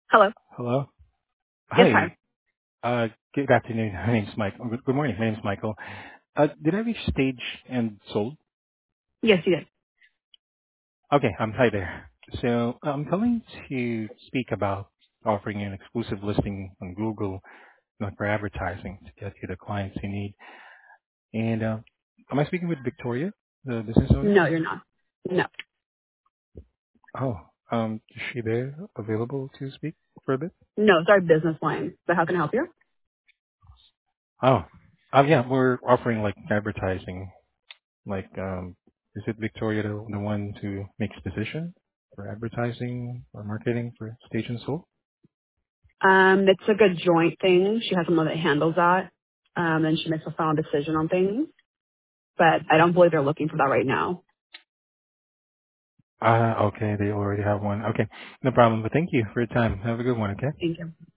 Hello. Hello. Yes, hi. Hi. Good afternoon. My name's Mike. Good morning. My name's Michael. Did I reach stage and sold? Yes, you did. Okay. Hi there. So I'm calling to speak about offering an exclusive listing on Google, for advertising to get you the clients you need. And am I speaking with Victoria, the business owner? No, you're not. No. Oh, is she there available to speak for a bit? No, it's our business line. But how can I help you? Oh, yeah. We're offering like advertising. Like, is it Victoria the one who makes decision for advertising or marketing for Station Soul? It's like a joint thing. She has someone that handles that. And she makes a final decision on things. But I don't believe they're looking for that right now. Ah, okay. They already have one. Okay. No problem. But thank you for your time. Have a good one. Okay. Thank you.